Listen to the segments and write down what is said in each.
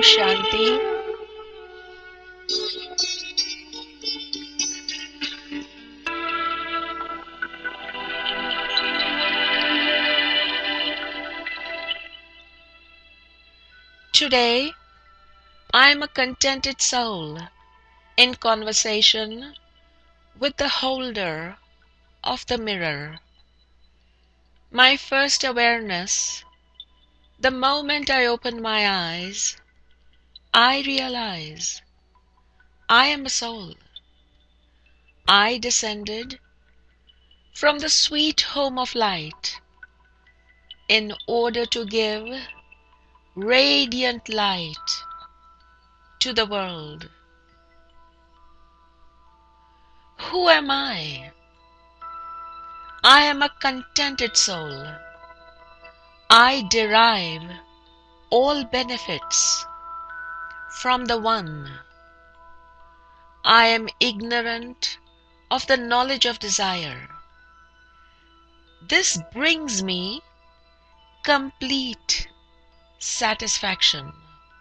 Shanti. Today, I am a contented soul in conversation with the holder of the mirror. My first awareness, the moment I open my eyes, I realize I am a soul. I descended from the sweet home of light in order to give radiant light to the world. Who am I? I am a contented soul. I derive all benefits from the One. I am ignorant of the knowledge of desire. This brings me complete satisfaction.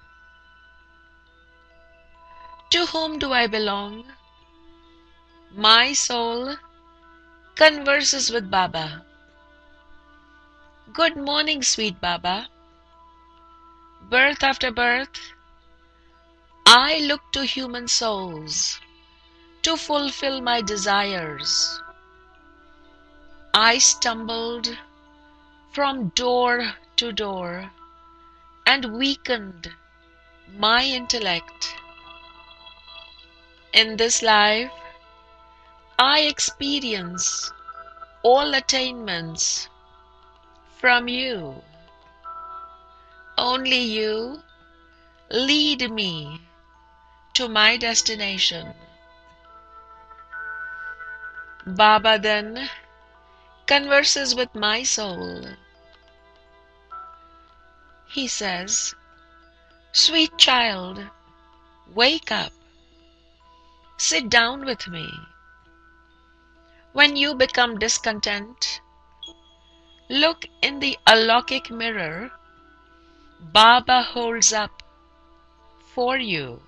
To whom do I belong? My soul converses with Baba. Good morning, sweet Baba. Birth after birth, I look to human souls to fulfill my desires. I stumbled from door to door and weakened my intellect. In this life, I experience all attainments from you. Only you lead me to my destination. Baba then converses with my soul. He says, "Sweet child, wake up. Sit down with me. When you become discontent, look in the alokik mirror Baba holds up for you.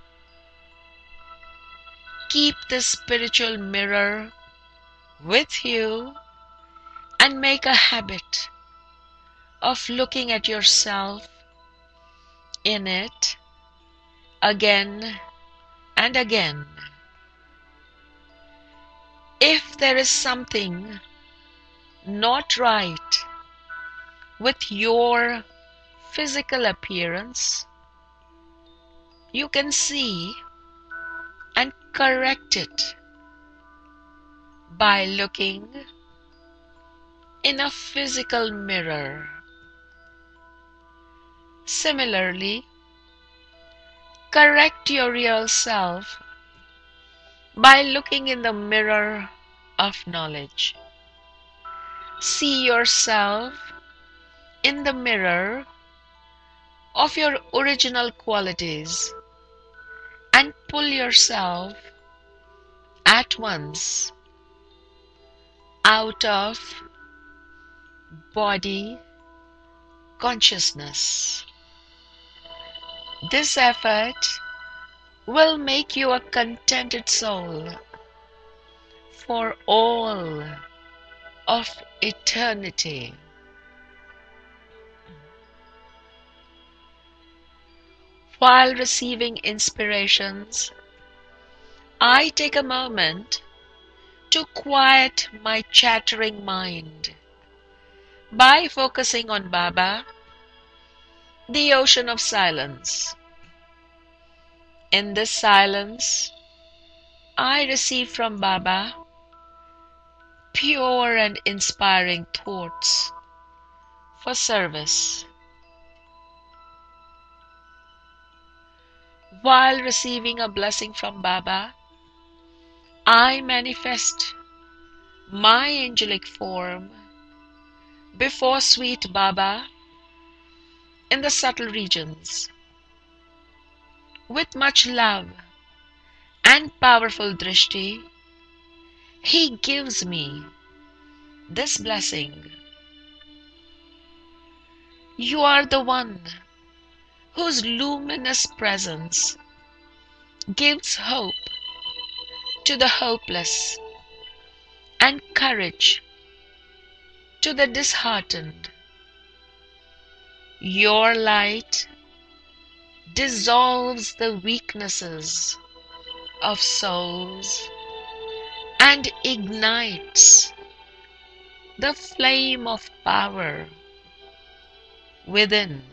Keep this spiritual mirror with you and make a habit of looking at yourself in it again and again. If there is something not right with your physical appearance, you can see and correct it by looking in a physical mirror. Similarly, correct your real self by looking in the mirror of knowledge. See yourself in the mirror of your original qualities and pull yourself at once out of body consciousness. This effort will make you a contented soul for all of eternity. While receiving inspirations, I take a moment to quiet my chattering mind by focusing on Baba, the ocean of silence. In this silence, I receive from Baba pure and inspiring thoughts for service. While receiving a blessing from Baba, I manifest my angelic form before sweet Baba in the subtle regions. With much love and powerful drishti, he gives me this blessing. You are the one whose luminous presence gives hope to the hopeless and courage to the disheartened. Your light dissolves the weaknesses of souls and ignites the flame of power within.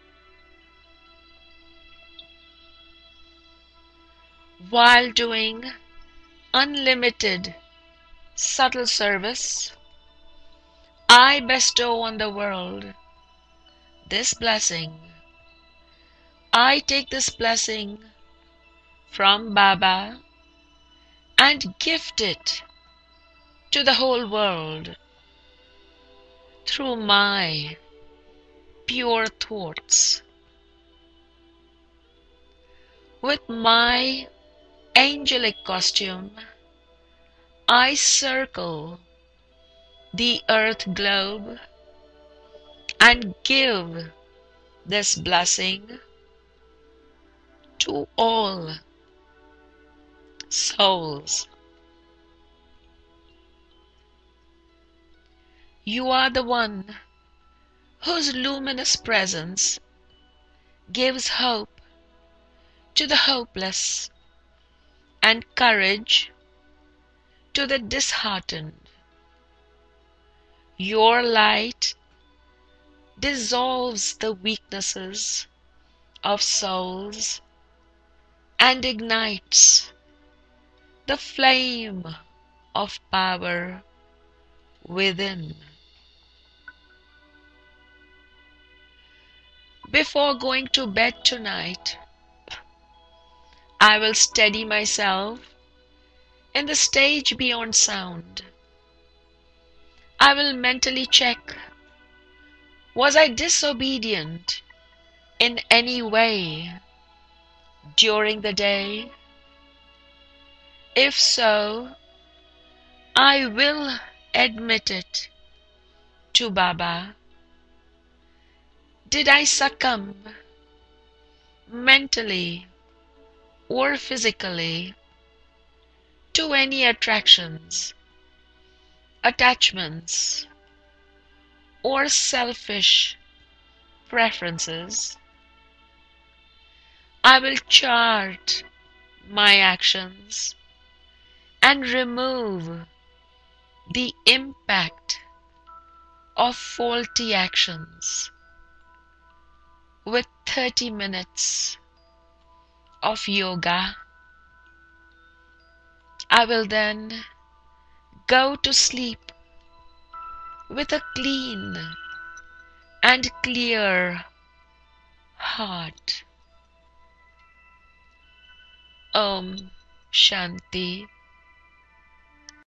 While doing unlimited subtle service, I bestow on the world this blessing. I take this blessing from Baba and gift it to the whole world through my pure thoughts. With my angelic costume, I circle the earth globe and give this blessing to all souls. You are the one whose luminous presence gives hope to the hopeless and courage to the disheartened. Your light dissolves the weaknesses of souls and ignites the flame of power within. Before going to bed tonight, I will steady myself in the stage beyond sound. I will mentally check, was I disobedient in any way during the day? If so, I will admit it to Baba. Did I succumb mentally or physically to any attractions, attachments, or selfish preferences? I will chart my actions and remove the impact of faulty actions with 30 minutes of yoga. I will then go to sleep with a clean and clear heart. Om Shanti.